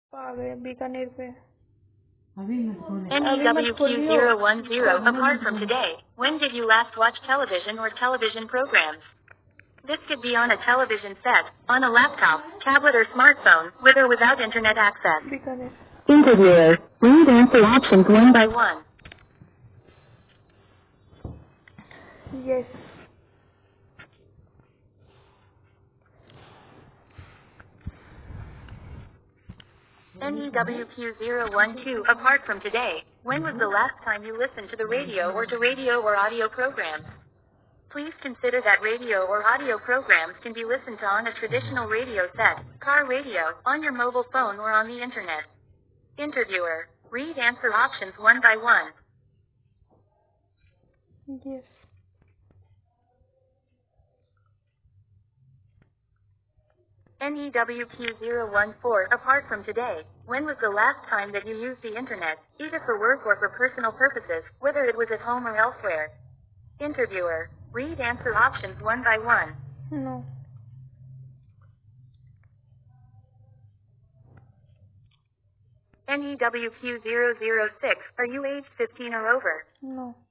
आ गए बीकानेर पे। NEWQ010, apart from today, when did you last watch television or television programs? This could be on a television set, on a laptop, tablet or smartphone, with or without internet access. Bikaner. Interviewer, read answer options one by one. Yes. NEWQ012, apart from today, when was the last time you listened to the radio or to radio or audio programs? Please consider that radio or audio programs can be listened to on a traditional radio set, car radio, on your mobile phone or on the internet. Interviewer, read answer options one by one. Yes. NEWQ014, apart from today, when was the last time that you used the internet, either for work or for personal purposes, whether it was at home or elsewhere? Interviewer, read answer options one by one. No. NEWQ006, are you age 15 or over? No.